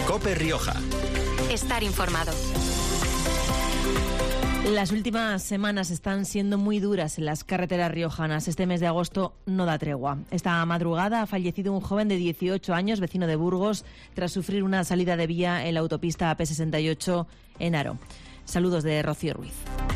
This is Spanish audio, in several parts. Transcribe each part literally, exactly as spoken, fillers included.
COPE Rioja. Estar informado. Las últimas semanas están siendo muy duras en las carreteras riojanas. Este mes de agosto no da tregua. Esta madrugada ha fallecido un joven de dieciocho años, vecino de Burgos, tras sufrir una salida de vía en la autopista A P sesenta y ocho en Haro. Saludos de Rocío Ruiz.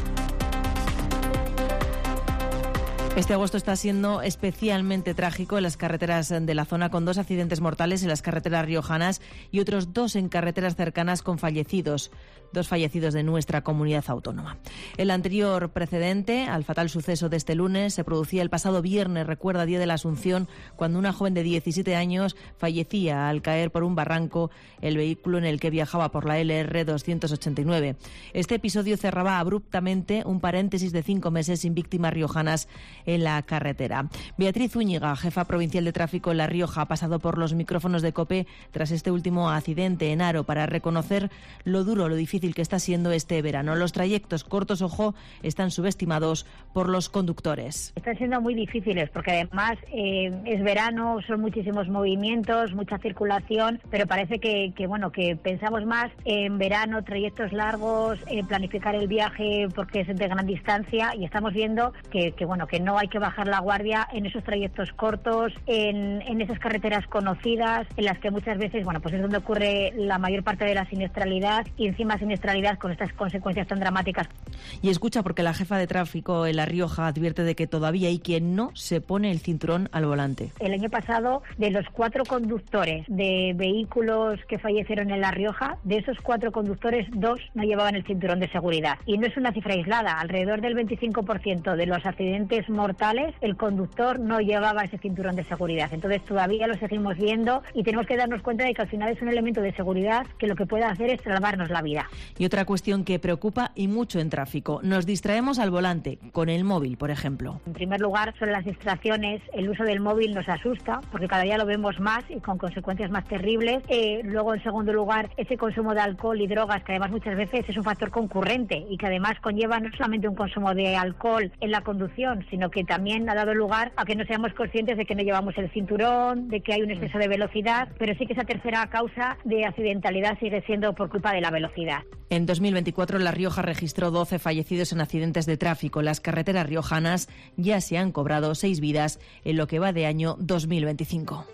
Este agosto está siendo especialmente trágico en las carreteras de la zona, con dos accidentes mortales en las carreteras riojanas y otros dos en carreteras cercanas con fallecidos, dos fallecidos de nuestra comunidad autónoma. El anterior precedente al fatal suceso de este lunes se producía el pasado viernes, recuerda, Día de la Asunción, cuando una joven de diecisiete años fallecía al caer por un barranco el vehículo en el que viajaba por la L R doscientos ochenta y nueve. Este episodio cerraba abruptamente un paréntesis de cinco meses sin víctimas riojanas en la carretera. Beatriz Zúñiga, jefa provincial de tráfico en La Rioja, ha pasado por los micrófonos de COPE tras este último accidente en Haro para reconocer lo duro, lo difícil que está siendo este verano. Los trayectos cortos, ojo, están subestimados por los conductores. Están siendo muy difíciles porque además eh, es verano, son muchísimos movimientos, mucha circulación, pero parece que, que bueno que pensamos más en verano, trayectos largos, en planificar el viaje porque es de gran distancia, y estamos viendo que, que bueno que no hay que bajar la guardia en esos trayectos cortos, en, en esas carreteras conocidas, en las que muchas veces, bueno, pues es donde ocurre la mayor parte de la siniestralidad, y encima siniestralidad con estas consecuencias tan dramáticas. Y escucha, porque la jefa de tráfico en La Rioja advierte de que todavía hay quien no se pone el cinturón al volante. El año pasado, de los cuatro conductores de vehículos que fallecieron en La Rioja, de esos cuatro conductores, dos no llevaban el cinturón de seguridad. Y no es una cifra aislada, alrededor del veinticinco por ciento de los accidentes mortales, el conductor no llevaba ese cinturón de seguridad. Entonces todavía lo seguimos viendo y tenemos que darnos cuenta de que al final es un elemento de seguridad que lo que puede hacer es salvarnos la vida. Y otra cuestión que preocupa y mucho en tráfico: nos distraemos al volante, con el móvil, por ejemplo. En primer lugar, son las distracciones. El uso del móvil nos asusta porque cada día lo vemos más y con consecuencias más terribles. Eh, luego, en segundo lugar, ese consumo de alcohol y drogas, que además muchas veces es un factor concurrente y que además conlleva no solamente un consumo de alcohol en la conducción, sino que también ha dado lugar a que no seamos conscientes de que no llevamos el cinturón, de que hay un exceso de velocidad, pero sí que esa tercera causa de accidentalidad sigue siendo por culpa de la velocidad. En dos mil veinticuatro, La Rioja registró doce fallecidos en accidentes de tráfico. Las carreteras riojanas ya se han cobrado seis vidas en lo que va de año dos mil veinticinco.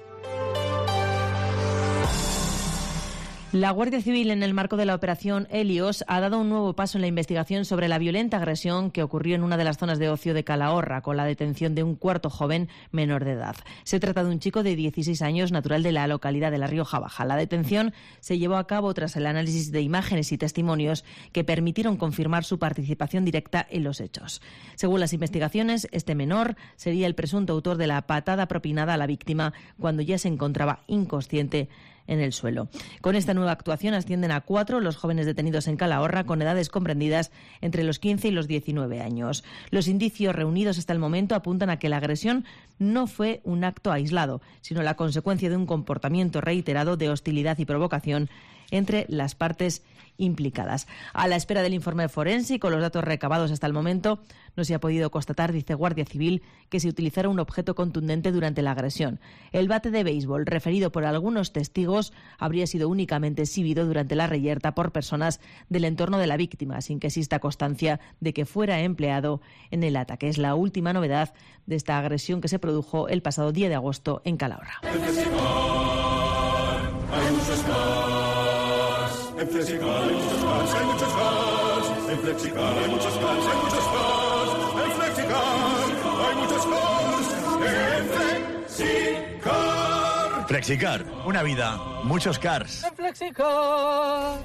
La Guardia Civil, en el marco de la operación Helios, ha dado un nuevo paso en la investigación sobre la violenta agresión que ocurrió en una de las zonas de ocio de Calahorra, con la detención de un cuarto joven menor de edad. Se trata de un chico de dieciséis años, natural de la localidad de La Rioja Baja. La detención se llevó a cabo tras el análisis de imágenes y testimonios que permitieron confirmar su participación directa en los hechos. Según las investigaciones, este menor sería el presunto autor de la patada propinada a la víctima cuando ya se encontraba inconsciente en el suelo. Con esta nueva actuación ascienden a cuatro los jóvenes detenidos en Calahorra, con edades comprendidas entre los quince y los diecinueve años. Los indicios reunidos hasta el momento apuntan a que la agresión no fue un acto aislado, sino la consecuencia de un comportamiento reiterado de hostilidad y provocación entre las partes implicadas. A la espera del informe forense y con los datos recabados hasta el momento, no se ha podido constatar, dice Guardia Civil, que se utilizara un objeto contundente durante la agresión. El bate de béisbol, referido por algunos testigos, habría sido únicamente exhibido durante la reyerta por personas del entorno de la víctima, sin que exista constancia de que fuera empleado en el ataque. Es la última novedad de esta agresión que se produjo el pasado diez de agosto en Calahorra. En Flexicar hay muchos cars, hay muchos cars. En Flexicar hay muchos cars, hay muchos cars. En Flexicar hay muchos cars. En Flexicar. Flexicar, una vida, muchos cars. En Flexicar.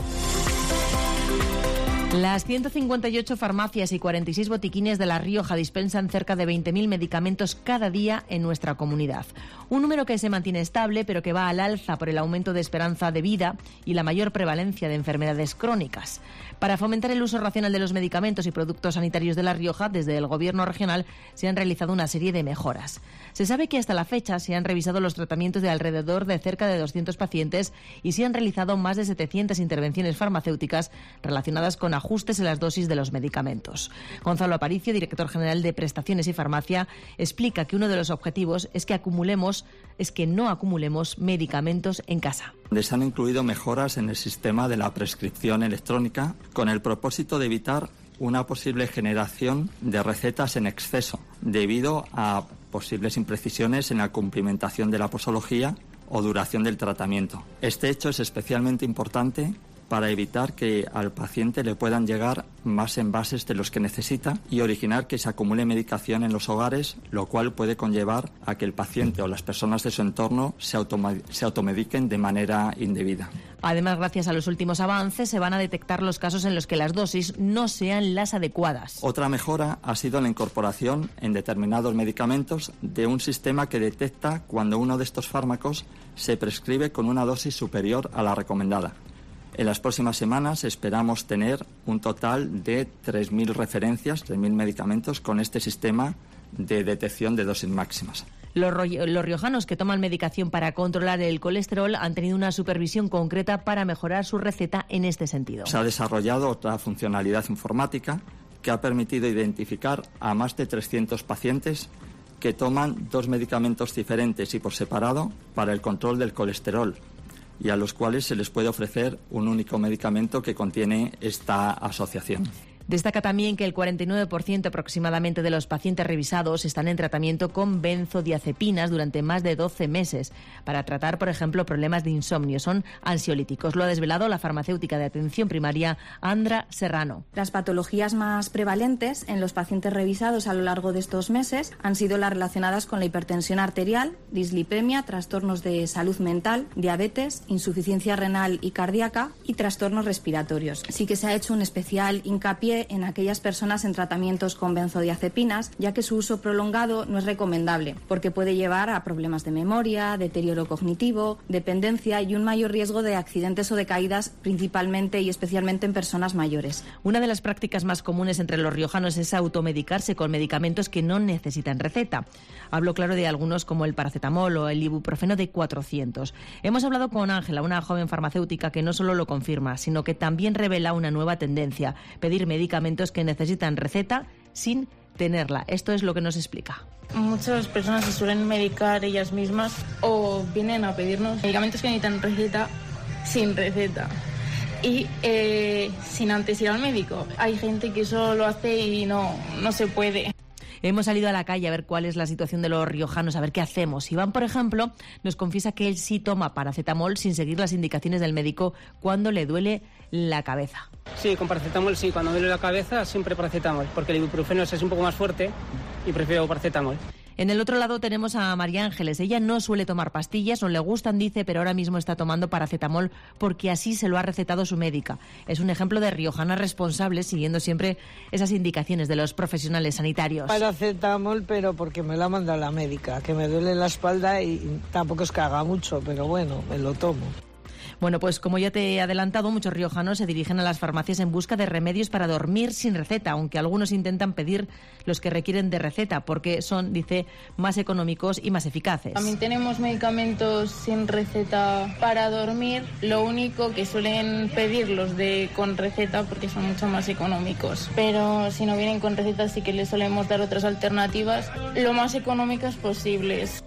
Las ciento cincuenta y ocho farmacias y cuarenta y seis botiquines de La Rioja dispensan cerca de veinte mil medicamentos cada día en nuestra comunidad. Un número que se mantiene estable, pero que va al alza por el aumento de esperanza de vida y la mayor prevalencia de enfermedades crónicas. Para fomentar el uso racional de los medicamentos y productos sanitarios de La Rioja, desde el Gobierno regional se han realizado una serie de mejoras. Se sabe que hasta la fecha se han revisado los tratamientos de alrededor de cerca de doscientos pacientes y se han realizado más de setecientas intervenciones farmacéuticas relacionadas con ajustes ajustes en las dosis de los medicamentos. Gonzalo Aparicio, director general de Prestaciones y Farmacia, explica que uno de los objetivos es que acumulemos, es que no acumulemos medicamentos en casa. Se han incluido mejoras en el sistema de la prescripción electrónica con el propósito de evitar una posible generación de recetas en exceso debido a posibles imprecisiones en la cumplimentación de la posología o duración del tratamiento. Este hecho es especialmente importante para evitar que al paciente le puedan llegar más envases de los que necesita y originar que se acumule medicación en los hogares, lo cual puede conllevar a que el paciente o las personas de su entorno se, automa- se automediquen de manera indebida. Además, gracias a los últimos avances, se van a detectar los casos en los que las dosis no sean las adecuadas. Otra mejora ha sido la incorporación en determinados medicamentos de un sistema que detecta cuando uno de estos fármacos se prescribe con una dosis superior a la recomendada. En las próximas semanas esperamos tener un total de tres mil referencias, tres mil medicamentos con este sistema de detección de dosis máximas. Los, los riojanos que toman medicación para controlar el colesterol han tenido una supervisión concreta para mejorar su receta en este sentido. Se ha desarrollado otra funcionalidad informática que ha permitido identificar a más de trescientos pacientes que toman dos medicamentos diferentes y por separado para el control del colesterol, y a los cuales se les puede ofrecer un único medicamento que contiene esta asociación. Destaca también que el cuarenta y nueve por ciento aproximadamente de los pacientes revisados están en tratamiento con benzodiazepinas durante más de doce meses para tratar, por ejemplo, problemas de insomnio. Son ansiolíticos. Lo ha desvelado la farmacéutica de atención primaria Andra Serrano. Las patologías más prevalentes en los pacientes revisados a lo largo de estos meses han sido las relacionadas con la hipertensión arterial, dislipemia, trastornos de salud mental, diabetes, insuficiencia renal y cardíaca y trastornos respiratorios. Sí que se ha hecho un especial hincapié en aquellas personas en tratamientos con benzodiazepinas, ya que su uso prolongado no es recomendable, porque puede llevar a problemas de memoria, deterioro cognitivo, dependencia y un mayor riesgo de accidentes o de caídas, principalmente y especialmente en personas mayores. Una de las prácticas más comunes entre los riojanos es automedicarse con medicamentos que no necesitan receta. Hablo claro de algunos como el paracetamol o el ibuprofeno de cuatrocientos. Hemos hablado con Ángela, una joven farmacéutica que no solo lo confirma, sino que también revela una nueva tendencia: pedir medicamentos que necesitan receta sin tenerla. Esto es lo que nos explica. Muchas personas se suelen medicar ellas mismas o vienen a pedirnos medicamentos que necesitan receta sin receta y eh, sin antes ir al médico. Hay gente que eso lo hace y no, no se puede. Hemos salido a la calle a ver cuál es la situación de los riojanos, a ver qué hacemos. Iván, por ejemplo, nos confiesa que él sí toma paracetamol sin seguir las indicaciones del médico cuando le duele la cabeza. Sí, con paracetamol sí, cuando me duele la cabeza siempre paracetamol, porque el ibuprofeno es un poco más fuerte y prefiero paracetamol. En el otro lado tenemos a María Ángeles. Ella no suele tomar pastillas, no le gustan, dice, pero ahora mismo está tomando paracetamol porque así se lo ha recetado su médica. Es un ejemplo de riojana responsable, siguiendo siempre esas indicaciones de los profesionales sanitarios. Paracetamol, pero porque me lo ha mandado la médica, que me duele la espalda y tampoco es que haga mucho, pero bueno, me lo tomo. Bueno, pues como ya te he adelantado, muchos riojanos se dirigen a las farmacias en busca de remedios para dormir sin receta, aunque algunos intentan pedir los que requieren de receta, porque son, dice, más económicos y más eficaces. También tenemos medicamentos sin receta para dormir, lo único que suelen pedir los de con receta porque son mucho más económicos. Pero si no vienen con receta sí que les solemos dar otras alternativas lo más económicas posibles.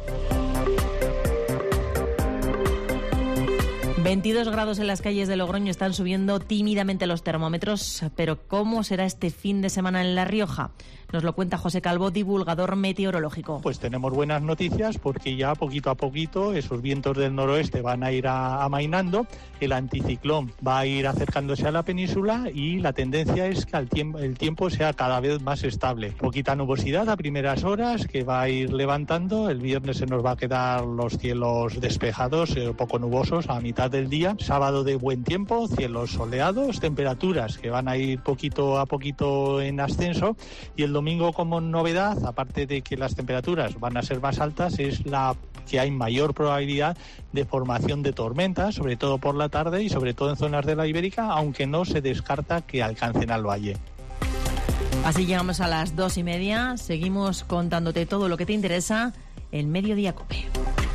veintidós grados en las calles de Logroño, están subiendo tímidamente los termómetros, pero ¿cómo será este fin de semana en La Rioja? Nos lo cuenta José Calvo, divulgador meteorológico. Pues tenemos buenas noticias porque ya poquito a poquito esos vientos del noroeste van a ir a, amainando, el anticiclón va a ir acercándose a la península y la tendencia es que el tiempo, el tiempo sea cada vez más estable. Poquita nubosidad a primeras horas que va a ir levantando, el viernes se nos va a quedar los cielos despejados, eh, poco nubosos a mitad del día, sábado de buen tiempo, cielos soleados, temperaturas que van a ir poquito a poquito en ascenso y el domingo como novedad, aparte de que las temperaturas van a ser más altas, es la que hay mayor probabilidad de formación de tormentas, sobre todo por la tarde y sobre todo en zonas de la Ibérica, aunque no se descarta que alcancen al valle. Así llegamos a las dos y media, seguimos contándote todo lo que te interesa en Mediodía COPE.